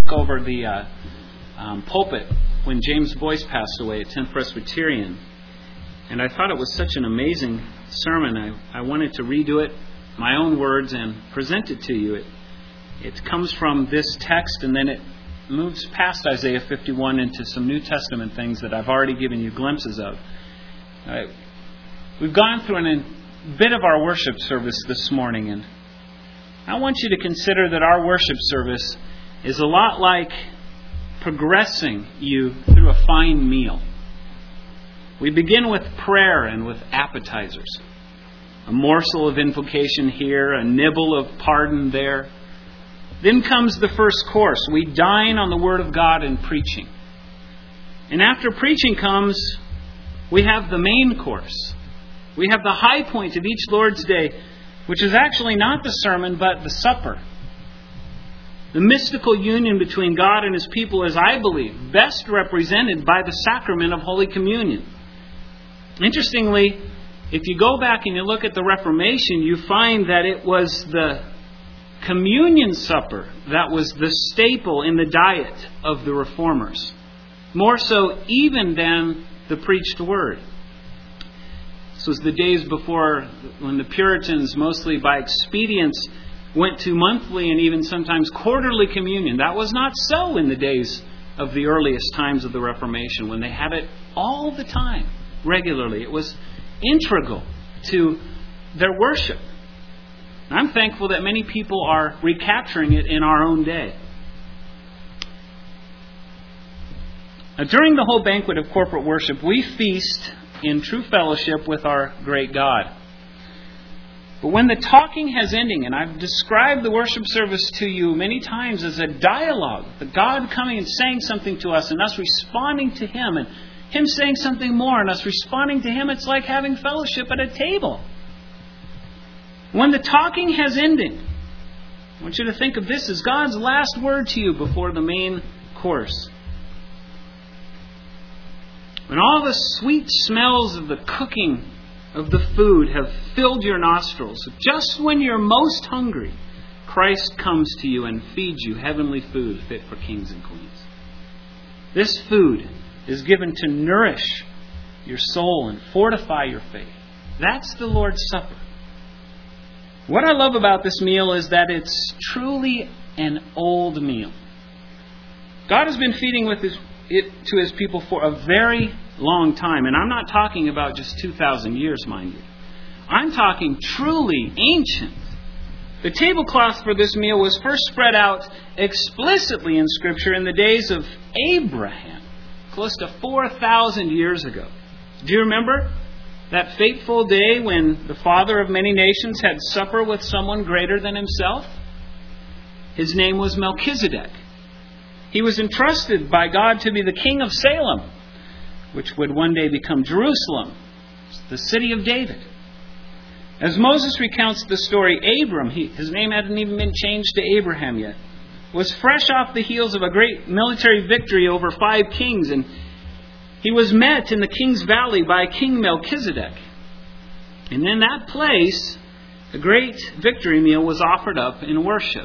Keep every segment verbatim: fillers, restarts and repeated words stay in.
took over the uh, um, pulpit when James Boyce passed away at tenth Presbyterian. And I thought it was such an amazing sermon. I, I wanted to redo it, my own words, and present it to you. It, it comes from this text, and then it moves past Isaiah fifty-one into some New Testament things that I've already given you glimpses of. Uh, we've gone through an, a bit of our worship service this morning, and I want you to consider that our worship service is a lot like progressing you through a fine meal. We begin with prayer and with appetizers. A morsel of invocation here, a nibble of pardon there. Then comes the first course. We dine on the Word of God and preaching. And after preaching comes, we have the main course. We have the high point of each Lord's Day, which is actually not the sermon, but the supper. The mystical union between God and His people is, I believe, best represented by the sacrament of Holy Communion. Interestingly, if you go back and you look at the Reformation, you find that it was the communion supper that was the staple in the diet of the Reformers. More so even than the preached word. This was the days before when the Puritans, mostly by expedience, went to monthly and even sometimes quarterly communion. That was not so in the days of the earliest times of the Reformation, when they had it all the time, regularly. It was integral to their worship. I'm thankful that many people are recapturing it in our own day. Now, during the whole banquet of corporate worship, we feast in true fellowship with our great God. But when the talking has ending, and I've described the worship service to you many times as a dialogue, the God coming and saying something to us and us responding to Him, and Him saying something more and us responding to Him, it's like having fellowship at a table. When the talking has ended, I want you to think of this as God's last word to you before the main course. When all the sweet smells of the cooking of the food have filled your nostrils, just when you're most hungry, Christ comes to you and feeds you heavenly food fit for kings and queens. This food is given to nourish your soul and fortify your faith. That's the Lord's Supper. What I love about this meal is that it's truly an old meal. God has been feeding with his, it to His people for a very long time. And I'm not talking about just two thousand years, mind you. I'm talking truly ancient. The tablecloth for this meal was first spread out explicitly in Scripture in the days of Abraham, close to four thousand years ago. Do you remember that fateful day when the father of many nations had supper with someone greater than himself? His name was Melchizedek. He was entrusted by God to be the king of Salem, which would one day become Jerusalem, the city of David. As Moses recounts the story, Abram, he, his name hadn't even been changed to Abraham yet, was fresh off the heels of a great military victory over five kings, and he was met in the King's Valley by King Melchizedek. And in that place, a great victory meal was offered up in worship.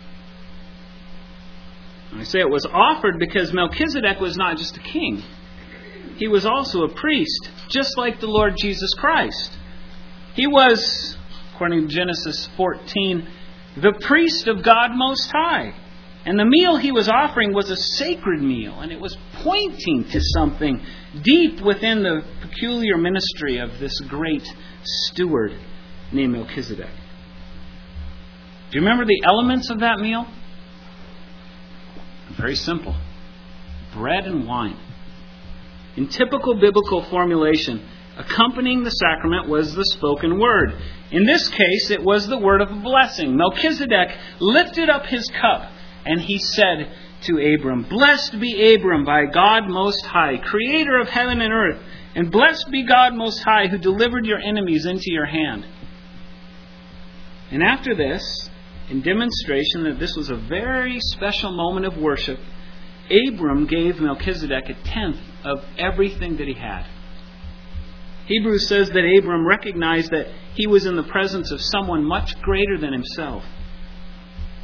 And I say it was offered because Melchizedek was not just a king. He was also a priest, just like the Lord Jesus Christ. He was, according to Genesis fourteen, the priest of God Most High. And the meal he was offering was a sacred meal, and it was pointing to something deep within the peculiar ministry of this great steward named Melchizedek. Do you remember the elements of that meal? Very simple. Bread and wine. In typical biblical formulation, accompanying the sacrament was the spoken word. In this case, it was the word of a blessing. Melchizedek lifted up his cup, and he said to Abram, "Blessed be Abram by God Most High, creator of heaven and earth, and blessed be God Most High, who delivered your enemies into your hand." And after this, in demonstration that this was a very special moment of worship, Abram gave Melchizedek a tenth of everything that he had. Hebrews says that Abram recognized that he was in the presence of someone much greater than himself.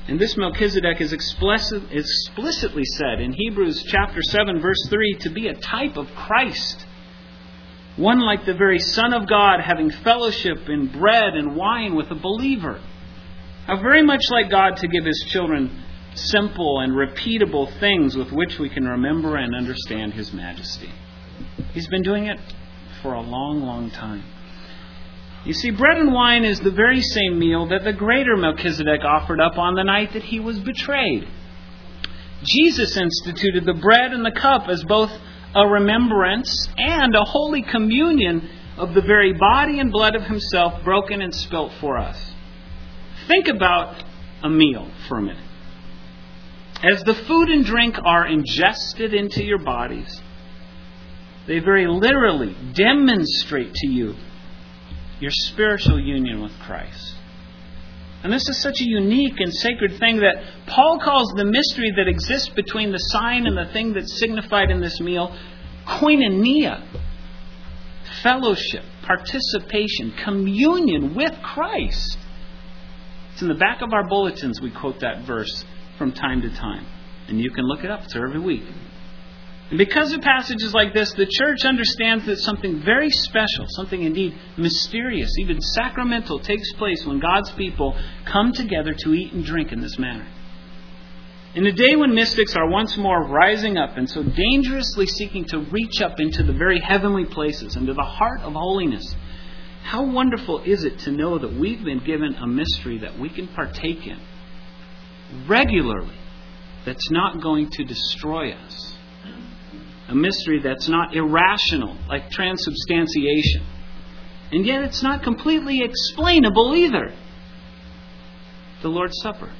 And this Melchizedek is explicit, explicitly said in Hebrews chapter seven, verse three, to be a type of Christ. One like the very Son of God, having fellowship in bread and wine with a believer. How very much like God to give His children simple and repeatable things with which we can remember and understand His majesty. He's been doing it for a long, long time. You see, bread and wine is the very same meal that the greater Melchizedek offered up on the night that he was betrayed. Jesus instituted the bread and the cup as both a remembrance and a holy communion of the very body and blood of Himself broken and spilt for us. Think about a meal for a minute. As the food and drink are ingested into your bodies, they very literally demonstrate to you your spiritual union with Christ. And this is such a unique and sacred thing that Paul calls the mystery that exists between the sign and the thing that's signified in this meal koinonia, fellowship, participation, communion with Christ. It's in the back of our bulletins we quote that verse from time to time. And you can look it up. It's every week. And because of passages like this, the church understands that something very special, something indeed mysterious, even sacramental, takes place when God's people come together to eat and drink in this manner. In a day when mystics are once more rising up and so dangerously seeking to reach up into the very heavenly places, into the heart of holiness, how wonderful is it to know that we've been given a mystery that we can partake in regularly, that's not going to destroy us. A mystery that's not irrational, like transubstantiation. And yet it's not completely explainable either. The Lord's Supper.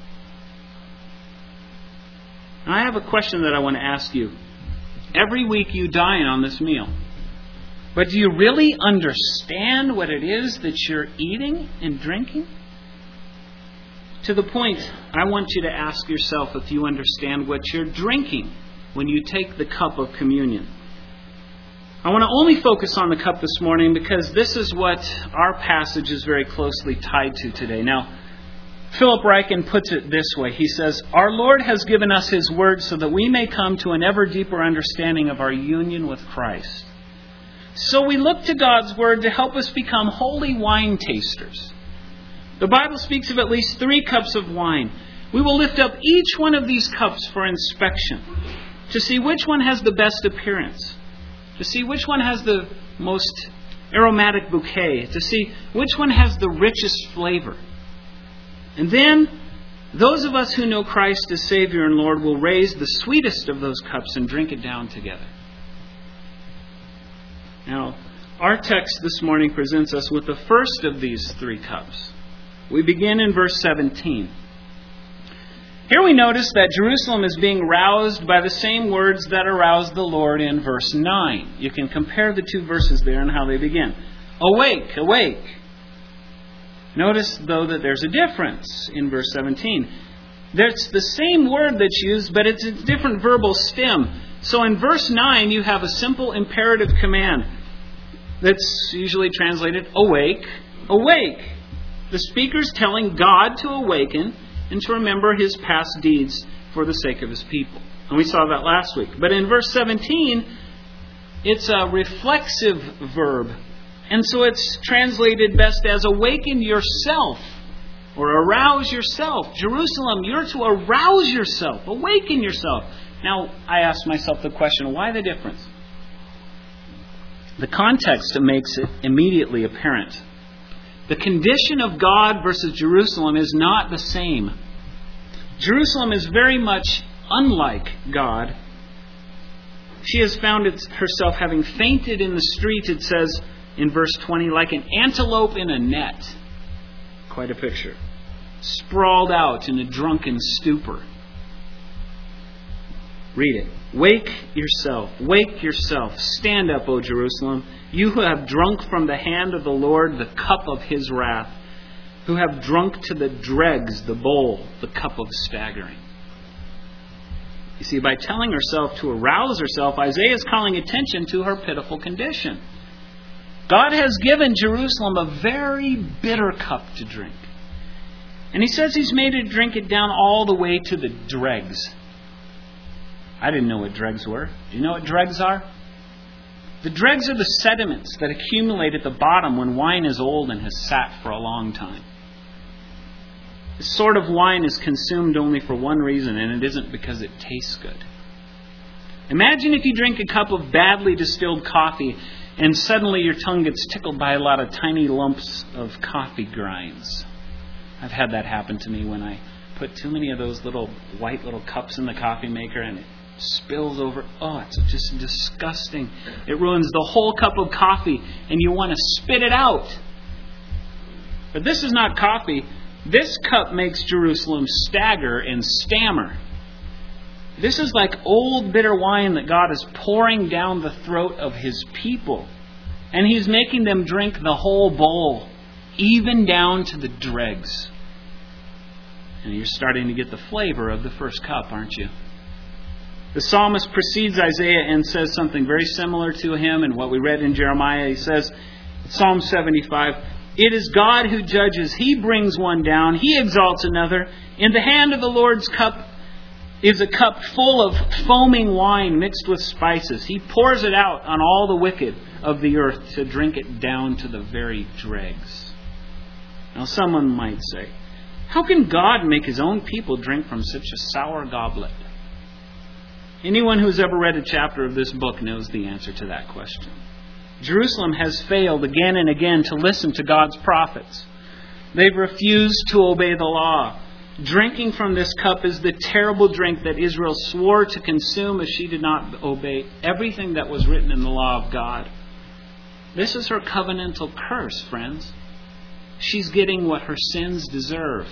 Now I have a question that I want to ask you. Every week you dine on this meal. But do you really understand what it is that you're eating and drinking? To the point, I want you to ask yourself if you understand what you're drinking when you take the cup of communion. I want to only focus on the cup this morning because this is what our passage is very closely tied to today. Now, Philip Ryken puts it this way. He says, "Our Lord has given us His word so that we may come to an ever deeper understanding of our union with Christ. So we look to God's word to help us become holy wine tasters. The Bible speaks of at least three cups of wine. We will lift up each one of these cups for inspection, to see which one has the best appearance, to see which one has the most aromatic bouquet, to see which one has the richest flavor. And then, those of us who know Christ as Savior and Lord will raise the sweetest of those cups and drink it down together." Now, our text this morning presents us with the first of these three cups. We begin in verse seventeen. Here we notice that Jerusalem is being roused by the same words that aroused the Lord in verse nine. You can compare the two verses there and how they begin. Awake, awake. Notice, though, that there's a difference in verse seventeen. It's the same word that's used, but it's a different verbal stem. So in verse nine, you have a simple imperative command that's usually translated, awake, awake. The speaker's telling God to awaken and to remember His past deeds for the sake of His people. And we saw that last week. But in verse seventeen, it's a reflexive verb. And so it's translated best as awaken yourself or arouse yourself. Jerusalem, you're to arouse yourself, awaken yourself. Now, I ask myself the question, why the difference? The context makes it immediately apparent. The condition of God versus Jerusalem is not the same. Jerusalem is very much unlike God. She has found herself having fainted in the street, it says in verse twenty, like an antelope in a net. Quite a picture. Sprawled out in a drunken stupor. Read it. Wake yourself. Wake yourself. Stand up, O Jerusalem. You who have drunk from the hand of the Lord the cup of His wrath. Who have drunk to the dregs the bowl, the cup of staggering. You see, by telling herself to arouse herself, Isaiah is calling attention to her pitiful condition. God has given Jerusalem a very bitter cup to drink. And he says he's made her drink it down all the way to the dregs. I didn't know what dregs were. Do you know what dregs are? The dregs are the sediments that accumulate at the bottom when wine is old and has sat for a long time. This sort of wine is consumed only for one reason, and it isn't because it tastes good. Imagine if you drink a cup of badly distilled coffee and suddenly your tongue gets tickled by a lot of tiny lumps of coffee grinds. I've had that happen to me when I put too many of those little white little cups in the coffee maker and it spills over. Oh, it's just disgusting. It ruins the whole cup of coffee and you want to spit it out. But this is not coffee. This cup makes Jerusalem stagger and stammer. This is like old bitter wine that God is pouring down the throat of His people. And He's making them drink the whole bowl, even down to the dregs. And you're starting to get the flavor of the first cup, aren't you? The psalmist precedes Isaiah and says something very similar to him and what we read in Jeremiah. He says, Psalm seventy-five, "It is God who judges. He brings one down. He exalts another. In the hand of the Lord's cup is a cup full of foaming wine mixed with spices. He pours it out on all the wicked of the earth to drink it down to the very dregs." Now someone might say, how can God make His own people drink from such a sour goblet? Anyone who's ever read a chapter of this book knows the answer to that question. Jerusalem has failed again and again to listen to God's prophets. They've refused to obey the law. Drinking from this cup is the terrible drink that Israel swore to consume if she did not obey everything that was written in the law of God. This is her covenantal curse, friends. She's getting what her sins deserve.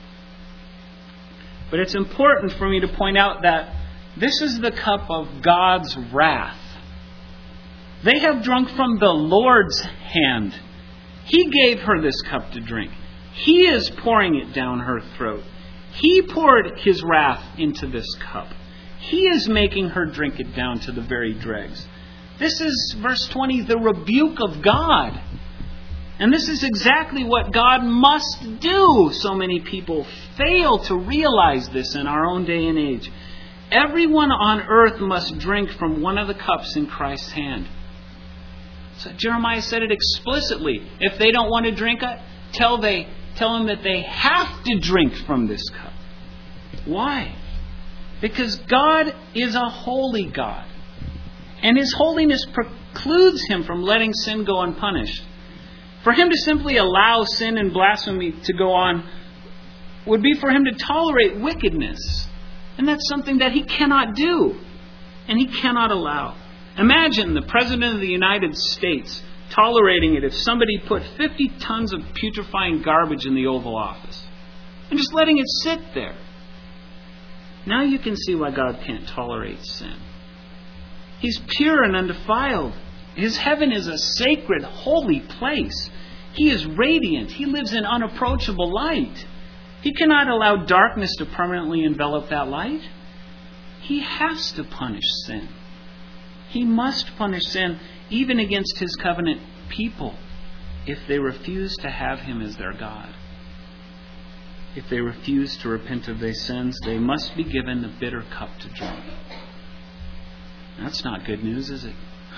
But it's important for me to point out that this is the cup of God's wrath. They have drunk from the Lord's hand. He gave her this cup to drink. He is pouring it down her throat. He poured His wrath into this cup. He is making her drink it down to the very dregs. This is, verse twenty, the rebuke of God. And this is exactly what God must do. So many people fail to realize this in our own day and age. Everyone on earth must drink from one of the cups in Christ's hand. So Jeremiah said it explicitly. If they don't want to drink it, tell they tell them that they have to drink from this cup. Why? Because God is a holy God. And His holiness precludes Him from letting sin go unpunished. For Him to simply allow sin and blasphemy to go on would be for Him to tolerate wickedness. And that's something that He cannot do. And He cannot allow. Imagine the President of the United States tolerating it if somebody put fifty tons of putrefying garbage in the Oval Office. And just letting it sit there. Now you can see why God can't tolerate sin. He's pure and undefiled. His heaven is a sacred, holy place. He is radiant. He lives in unapproachable light. He cannot allow darkness to permanently envelop that light. He has to punish sin. He must punish sin even against His covenant people if they refuse to have Him as their God. If they refuse to repent of their sins, they must be given the bitter cup to drink. That's not good news, is it?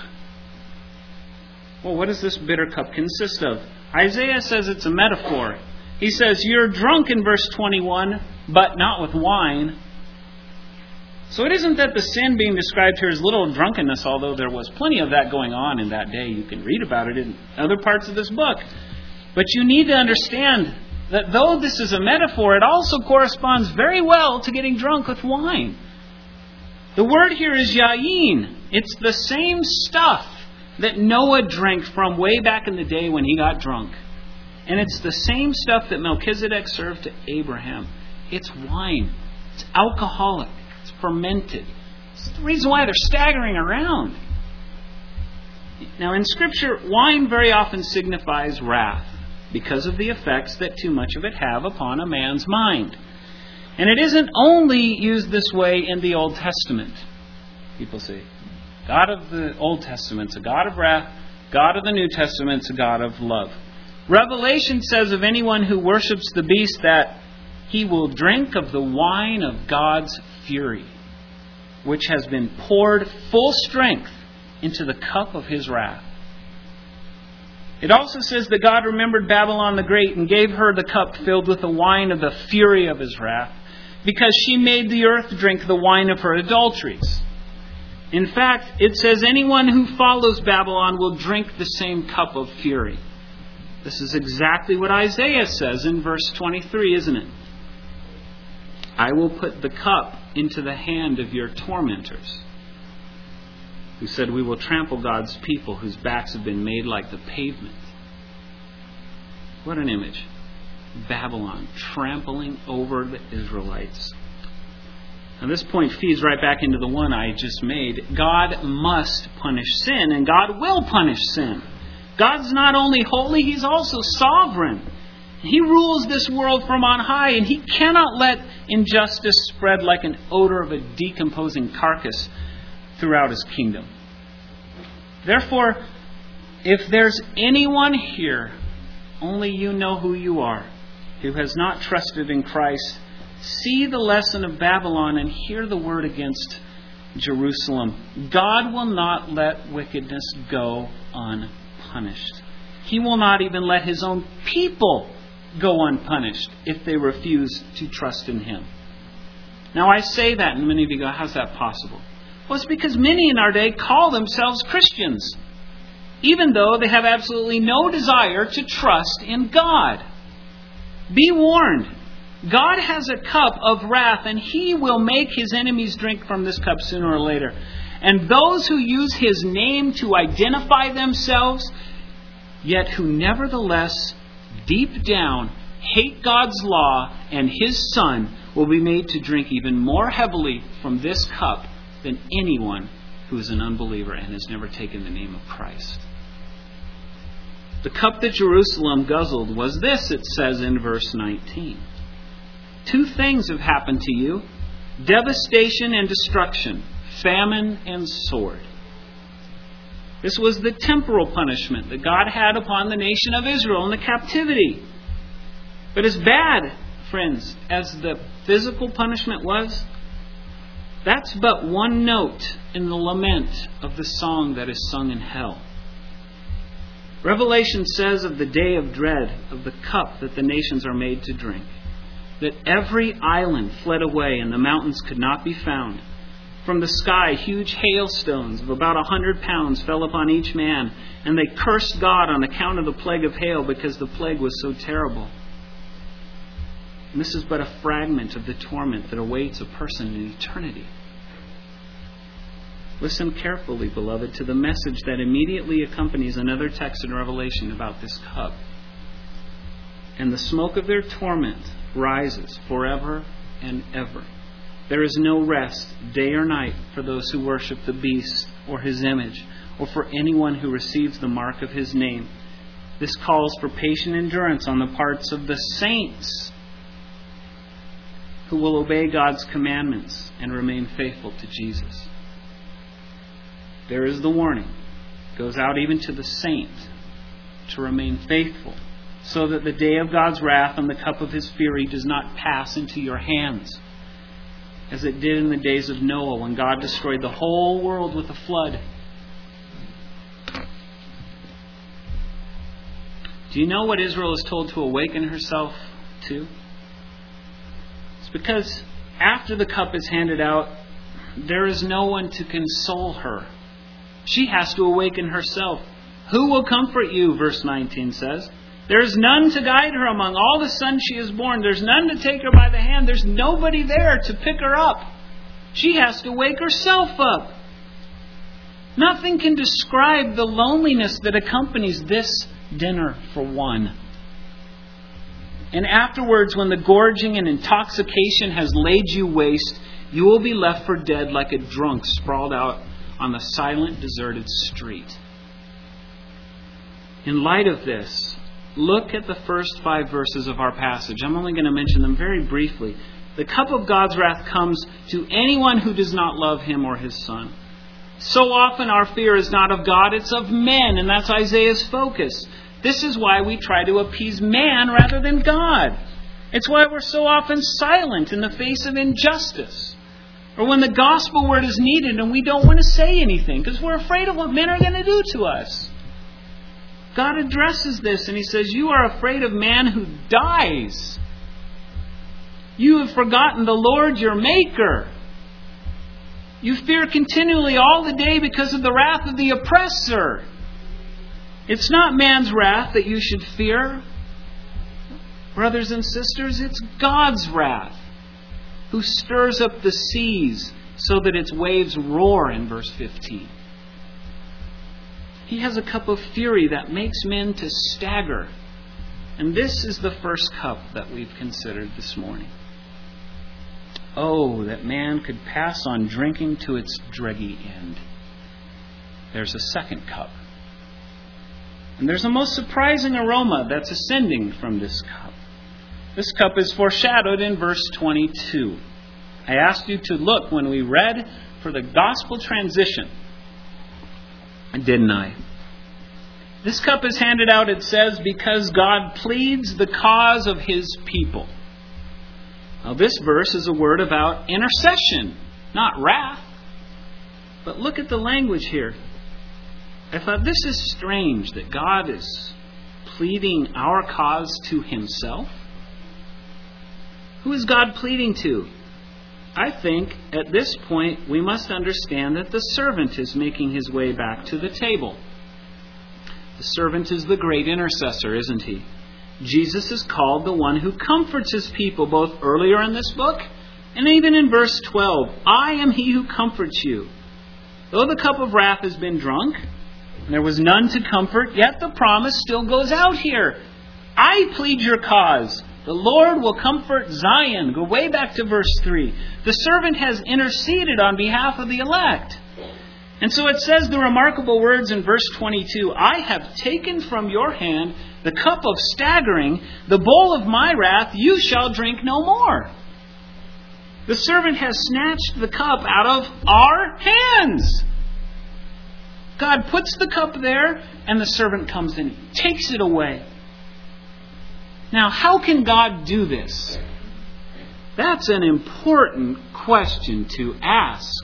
Well, what does this bitter cup consist of? Isaiah says it's a metaphor. He says, you're drunk in verse twenty-one, but not with wine. So it isn't that the sin being described here is little drunkenness, although there was plenty of that going on in that day. You can read about it in other parts of this book. But you need to understand that though this is a metaphor, it also corresponds very well to getting drunk with wine. The word here is yayin. It's the same stuff that Noah drank from way back in the day when he got drunk. And it's the same stuff that Melchizedek served to Abraham. It's wine. It's alcoholic. It's fermented. It's the reason why they're staggering around. Now in Scripture, wine very often signifies wrath because of the effects that too much of it have upon a man's mind. And it isn't only used this way in the Old Testament. People say, God of the Old Testament's a God of wrath. God of the New Testament's a God of love. Revelation says of anyone who worships the beast that he will drink of the wine of God's fury, which has been poured full strength into the cup of his wrath. It also says that God remembered Babylon the Great and gave her the cup filled with the wine of the fury of his wrath, because she made the earth drink the wine of her adulteries. In fact, it says anyone who follows Babylon will drink the same cup of fury. This is exactly what Isaiah says in verse twenty-three, isn't it? I will put the cup into the hand of your tormentors, who said, we will trample God's people whose backs have been made like the pavement. What an image. Babylon trampling over the Israelites. Now this point feeds right back into the one I just made. God must punish sin, and God will punish sin. God's not only holy, He's also sovereign. He rules this world from on high, and He cannot let injustice spread like an odor of a decomposing carcass throughout His kingdom. Therefore, if there's anyone here, only you know who you are, who has not trusted in Christ, see the lesson of Babylon and hear the word against Jerusalem. God will not let wickedness go unpunished. He will not even let His own people go unpunished if they refuse to trust in Him. Now I say that, and many of you go, how's that possible? Well, it's because many in our day call themselves Christians, even though they have absolutely no desire to trust in God. Be warned. God has a cup of wrath, and He will make His enemies drink from this cup sooner or later. And those who use His name to identify themselves, yet who nevertheless, deep down, hate God's law and His Son, will be made to drink even more heavily from this cup than anyone who is an unbeliever and has never taken the name of Christ. The cup that Jerusalem guzzled was this, it says in verse nineteen. Two things have happened to you: devastation and destruction, famine and sword. This was the temporal punishment that God had upon the nation of Israel in the captivity. But as bad, friends, as the physical punishment was, that's but one note in the lament of the song that is sung in hell. Revelation says of the day of dread, of the cup that the nations are made to drink, that every island fled away and the mountains could not be found. From the sky, huge hailstones of about a hundred pounds fell upon each man, and they cursed God on account of the plague of hail, because the plague was so terrible. And this is but a fragment of the torment that awaits a person in eternity. Listen carefully, beloved, to the message that immediately accompanies another text in Revelation about this cup. And the smoke of their torment rises forever and ever. There is no rest, day or night, for those who worship the beast or his image, or for anyone who receives the mark of his name. This calls for patient endurance on the parts of the saints who will obey God's commandments and remain faithful to Jesus. There is the warning. It goes out even to the saint to remain faithful, so that the day of God's wrath and the cup of His fury does not pass into your hands, as it did in the days of Noah when God destroyed the whole world with a flood. Do you know what Israel is told to awaken herself to? It's because after the cup is handed out, there is no one to console her. She has to awaken herself. Who will comfort you, verse nineteen says. There is none to guide her among all the sons she has borne. There's none to take her by the hand. There's nobody there to pick her up. She has to wake herself up. Nothing can describe the loneliness that accompanies this dinner for one. And afterwards, when the gorging and intoxication has laid you waste, you will be left for dead like a drunk sprawled out on the silent, deserted street. In light of this, look at the first five verses of our passage. I'm only going to mention them very briefly. The cup of God's wrath comes to anyone who does not love Him or His Son. So often our fear is not of God, it's of men, and that's Isaiah's focus. This is why we try to appease man rather than God. It's why we're so often silent in the face of injustice. Or when the gospel word is needed and we don't want to say anything because we're afraid of what men are going to do to us. God addresses this and He says, you are afraid of man who dies. You have forgotten the Lord your Maker. You fear continually all the day because of the wrath of the oppressor. It's not man's wrath that you should fear. Brothers and sisters, it's God's wrath, who stirs up the seas so that its waves roar in verse fifteen. He has a cup of fury that makes men to stagger. And this is the first cup that we've considered this morning. Oh, that man could pass on drinking to its dreggy end. There's a second cup. And there's a most surprising aroma that's ascending from this cup. This cup is foreshadowed in verse twenty-two. I asked you to look when we read for the gospel transition. Didn't I? This cup is handed out, it says, because God pleads the cause of His people. Now this verse is a word about intercession, not wrath. But look at the language here. I thought this is strange that God is pleading our cause to Himself. Who is God pleading to? I think at this point we must understand that the servant is making his way back to the table. The servant is the great intercessor, isn't he? Jesus is called the one who comforts His people, both earlier in this book and even in verse twelve. I am He who comforts you. Though the cup of wrath has been drunk, and there was none to comfort, yet the promise still goes out here. I plead your cause. The Lord will comfort Zion. Go way back to verse three. The servant has interceded on behalf of the elect. And so it says the remarkable words in verse twenty-two, I have taken from your hand the cup of staggering, the bowl of my wrath, you shall drink no more. The servant has snatched the cup out of our hands. God puts the cup there, and the servant comes in, takes it away. Now, how can God do this? That's an important question to ask.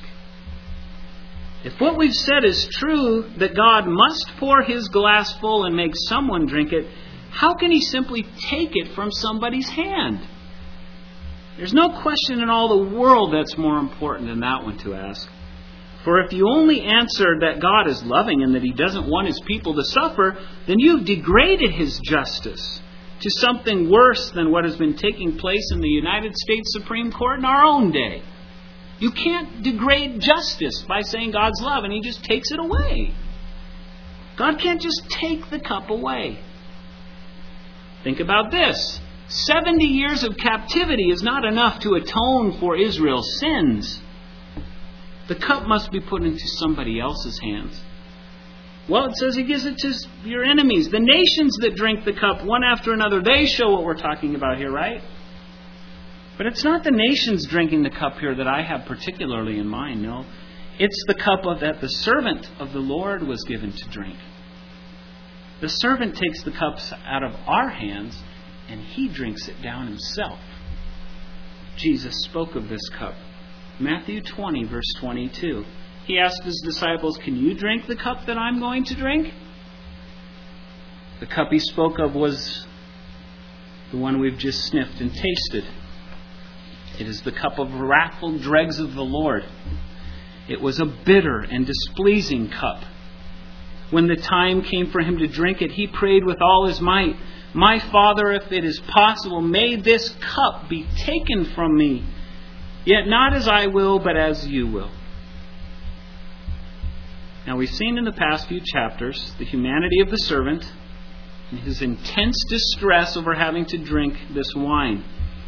If what we've said is true, that God must pour His glass full and make someone drink it, how can He simply take it from somebody's hand? There's no question in all the world that's more important than that one to ask. For if you only answer that God is loving and that He doesn't want His people to suffer, then you've degraded His justice to something worse than what has been taking place in the United States Supreme Court in our own day. You can't degrade justice by saying God's love and He just takes it away. God can't just take the cup away. Think about this. seventy years of captivity is not enough to atone for Israel's sins. The cup must be put into somebody else's hands. Well, it says He gives it to your enemies. The nations that drink the cup one after another, they show what we're talking about here, right? But it's not the nations drinking the cup here that I have particularly in mind, no. It's the cup of, that the servant of the Lord was given to drink. The servant takes the cups out of our hands and He drinks it down Himself. Jesus spoke of this cup. Matthew twenty, verse twenty-two. He asked His disciples, can you drink the cup that I'm going to drink? The cup He spoke of was the one we've just sniffed and tasted. It is the cup of wrathful dregs of the Lord. It was a bitter and displeasing cup. When the time came for Him to drink it, He prayed with all His might, my Father, if it is possible, may this cup be taken from me. Yet not as I will, but as you will. Now we've seen in the past few chapters the humanity of the servant and his intense distress over having to drink this wine.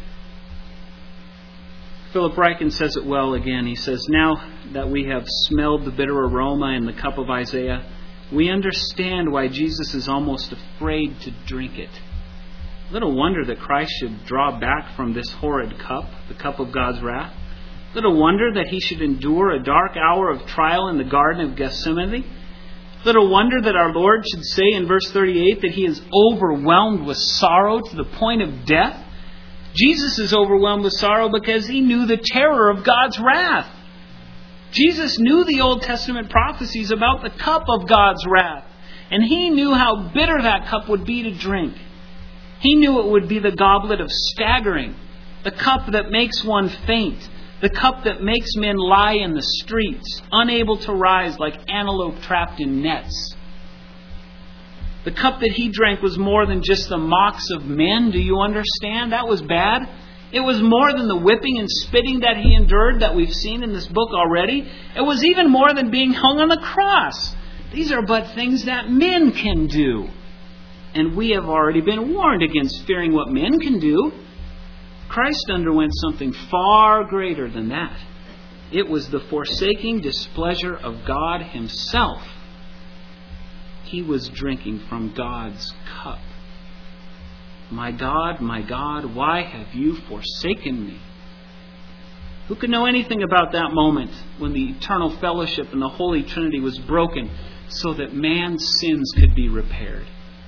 Philip Ryken says it well again. He says, now that we have smelled the bitter aroma in the cup of Isaiah, we understand why Jesus is almost afraid to drink it. Little wonder that Christ should draw back from this horrid cup, the cup of God's wrath. Little wonder that He should endure a dark hour of trial in the Garden of Gethsemane. Little wonder that our Lord should say in verse thirty-eight that He is overwhelmed with sorrow to the point of death. Jesus is overwhelmed with sorrow because he knew the terror of God's wrath. Jesus knew the Old Testament prophecies about the cup of God's wrath. And he knew how bitter that cup would be to drink. He knew it would be the goblet of staggering, the cup that makes one faint, the cup that makes men lie in the streets, unable to rise like antelope trapped in nets. The cup that he drank was more than just the mocks of men. Do you understand? That was bad. It was more than the whipping and spitting that he endured that we've seen in this book already. It was even more than being hung on the cross. These are but things that men can do. And we have already been warned against fearing what men can do. Christ underwent something far greater than that. It was the forsaking displeasure of God himself. He was drinking from God's cup. My God, my God, why have you forsaken me? Who could know anything about that moment when the eternal fellowship in the Holy Trinity was broken so that man's sins could be repaired?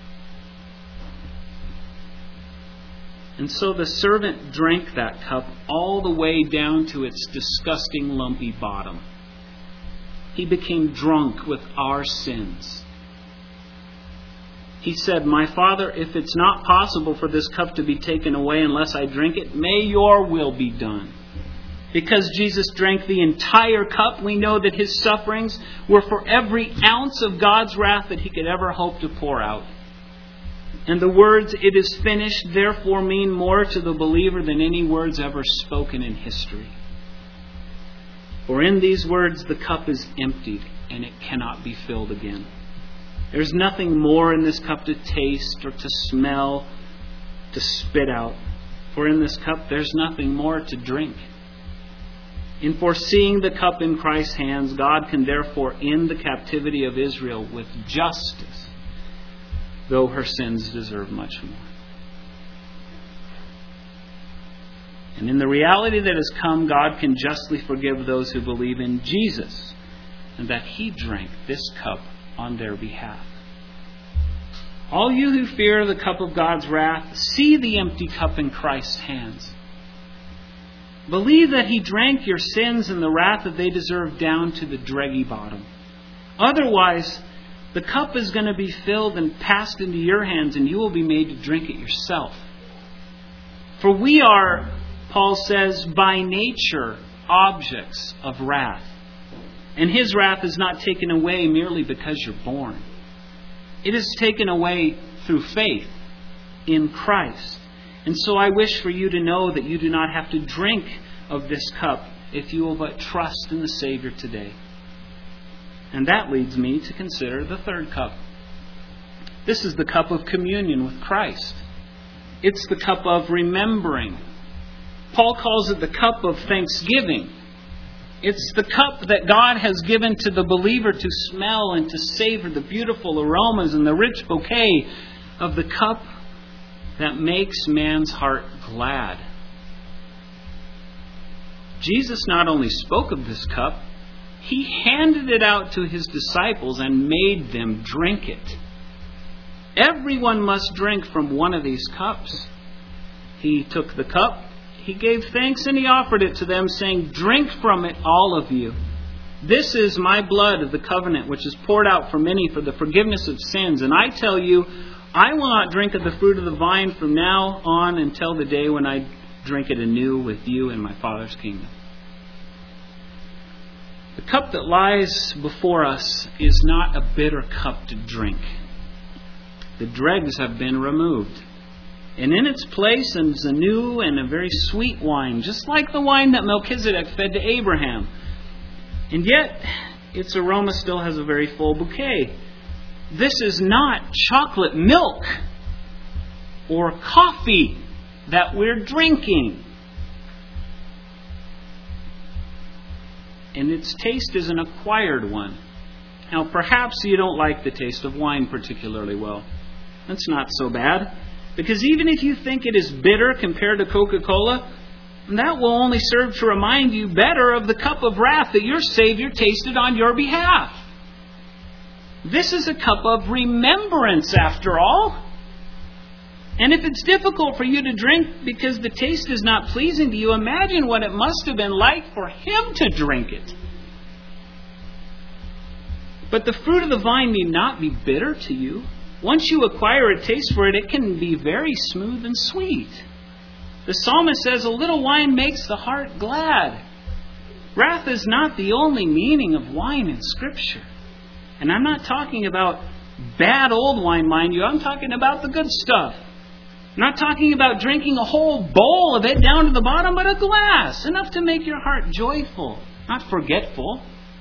And so the servant drank that cup all the way down to its disgusting lumpy bottom. He became drunk with our sins. He said, "My Father, if it's not possible for this cup to be taken away unless I drink it, may your will be done." Because Jesus drank the entire cup, we know that his sufferings were for every ounce of God's wrath that he could ever hope to pour out. And the words, "it is finished," therefore mean more to the believer than any words ever spoken in history. For in these words, the cup is emptied and it cannot be filled again. There's nothing more in this cup to taste or to smell, to spit out. For in this cup, there's nothing more to drink. In foreseeing the cup in Christ's hands, God can therefore end the captivity of Israel with justice, though her sins deserve much more. And in the reality that has come, God can justly forgive those who believe in Jesus and that he drank this cup on their behalf. All you who fear the cup of God's wrath, see the empty cup in Christ's hands. Believe that he drank your sins and the wrath that they deserve down to the dreggy bottom. Otherwise, the cup is going to be filled and passed into your hands, and you will be made to drink it yourself. For we are, Paul says, by nature objects of wrath. And his wrath is not taken away merely because you're born. It is taken away through faith in Christ. And so I wish for you to know that you do not have to drink of this cup if you will but trust in the Savior today. And that leads me to consider the third cup. This is the cup of communion with Christ. It's the cup of remembering. Paul calls it the cup of thanksgiving. It's the cup that God has given to the believer to smell and to savor the beautiful aromas and the rich bouquet of the cup that makes man's heart glad. Jesus not only spoke of this cup, he handed it out to his disciples and made them drink it. Everyone must drink from one of these cups. He took the cup, he gave thanks, and he offered it to them, saying, "Drink from it, all of you. This is my blood of the covenant, which is poured out for many for the forgiveness of sins. And I tell you, I will not drink of the fruit of the vine from now on until the day when I drink it anew with you in my Father's kingdom." The cup that lies before us is not a bitter cup to drink. The dregs have been removed. And in its place is a new and a very sweet wine, just like the wine that Melchizedek fed to Abraham. And yet, its aroma still has a very full bouquet. This is not chocolate milk or coffee that we're drinking. And its taste is an acquired one. Now, perhaps you don't like the taste of wine particularly well. That's not so bad. Because even if you think it is bitter compared to Coca-Cola, that will only serve to remind you better of the cup of wrath that your Savior tasted on your behalf. This is a cup of remembrance, after all. And if it's difficult for you to drink because the taste is not pleasing to you, imagine what it must have been like for Him to drink it. But the fruit of the vine need not be bitter to you. Once you acquire a taste for it, it can be very smooth and sweet. The psalmist says, a little wine makes the heart glad. Wrath is not the only meaning of wine in Scripture. And I'm not talking about bad old wine, mind you. I'm talking about the good stuff. I'm not talking about drinking a whole bowl of it down to the bottom, but a glass, enough to make your heart joyful, not forgetful.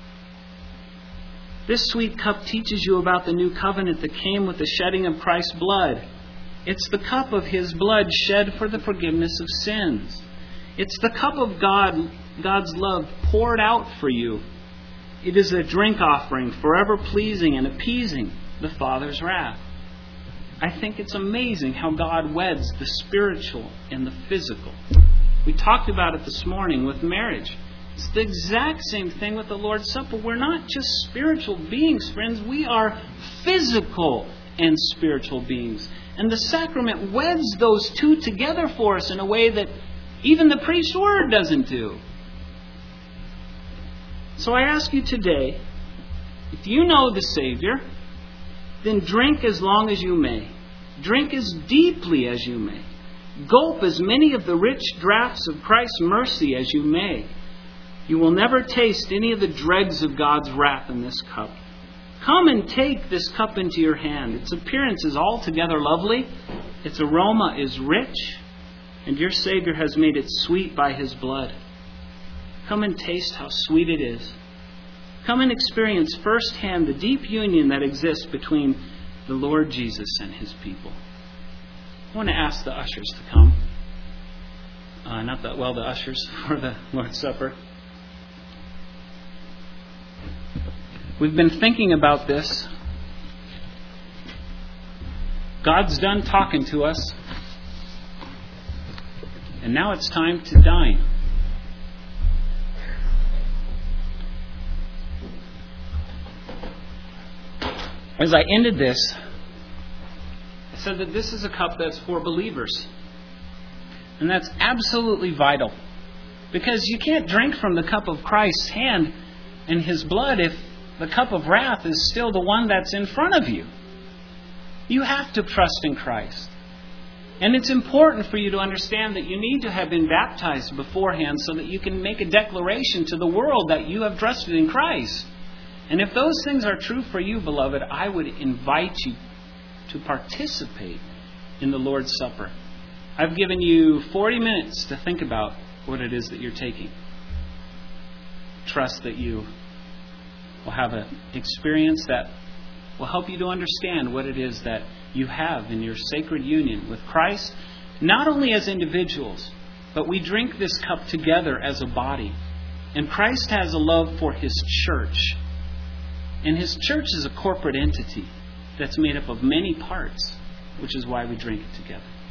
This sweet cup teaches you about the new covenant that came with the shedding of Christ's blood. It's the cup of His blood shed for the forgiveness of sins. It's the cup of God, God's love poured out for you. It is a drink offering, forever pleasing and appeasing the Father's wrath. I think it's amazing how God weds the spiritual and the physical. We talked about it this morning with marriage. It's the exact same thing with the Lord's Supper. We're not just spiritual beings, friends. We are physical and spiritual beings. And the sacrament weds those two together for us in a way that even the priest's word doesn't do. So I ask you today, if you know the Savior, then drink as long as you may. Drink as deeply as you may. Gulp as many of the rich draughts of Christ's mercy as you may. You will never taste any of the dregs of God's wrath in this cup. Come and take this cup into your hand. Its appearance is altogether lovely. Its aroma is rich. And your Savior has made it sweet by His blood. Come and taste how sweet it is. Come and experience firsthand the deep union that exists between the Lord Jesus and His people. I want to ask the ushers to come. Uh, not the, well, the ushers for the Lord's Supper. We've been thinking about this. God's done talking to us. And now it's time to dine. As I ended this, I said that this is a cup that's for believers. And that's absolutely vital. Because you can't drink from the cup of Christ's hand and His blood if the cup of wrath is still the one that's in front of you. You have to trust in Christ. And it's important for you to understand that you need to have been baptized beforehand so that you can make a declaration to the world that you have trusted in Christ. And if those things are true for you, beloved, I would invite you to participate in the Lord's Supper. I've given you forty minutes to think about what it is that you're taking. Trust that you will have an experience that will help you to understand what it is that you have in your sacred union with Christ, not only as individuals, but we drink this cup together as a body. And Christ has a love for His church. And His church is a corporate entity that's made up of many parts, which is why we drink it together.